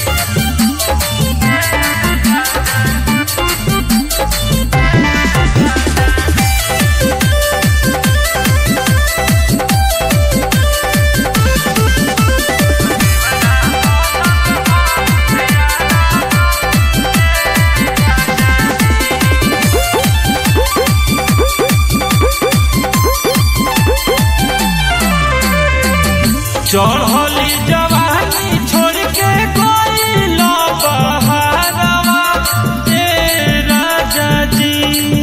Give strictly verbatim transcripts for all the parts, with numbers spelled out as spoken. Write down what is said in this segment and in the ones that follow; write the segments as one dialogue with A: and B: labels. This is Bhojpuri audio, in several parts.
A: चढ़ली जवानी छोड़ के गइल बहारवा ए राजा जी।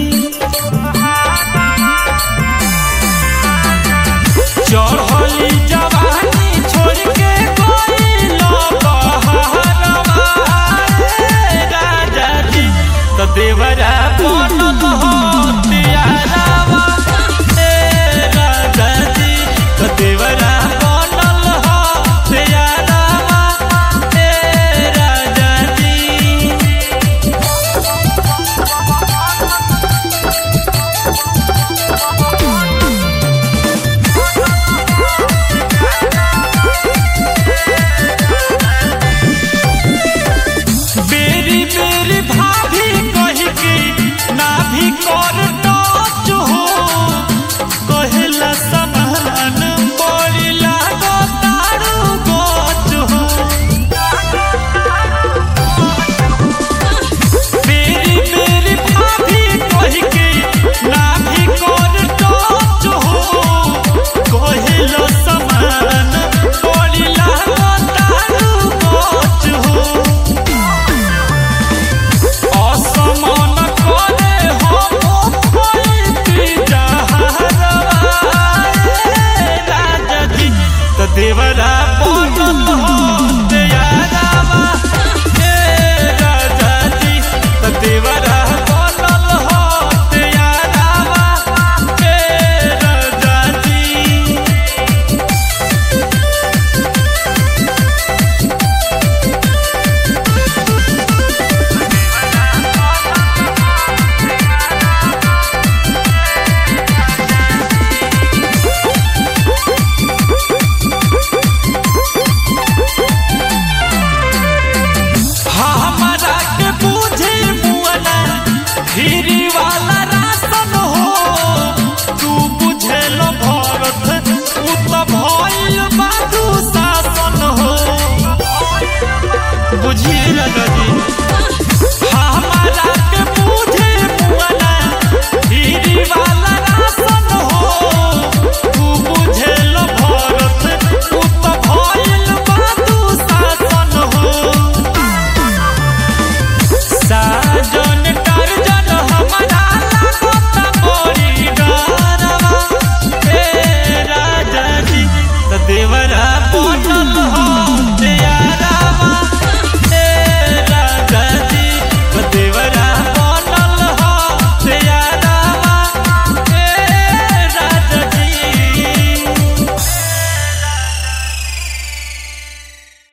A: चढ़ली जवानी छोड़ के गइल बहारवा ए राजा जी। तो देवरा बनल हो दियारवा ए राजा जी। तो देवरा देवरा बनल हो दियारवा ए राजा जी। तो देवरा बनल हो दियारवा ए राजा जी। हीरी वाला राशन हो तू बुझेल भरत उ तो भइल बादू शासन हो। बुझिए राजा जी।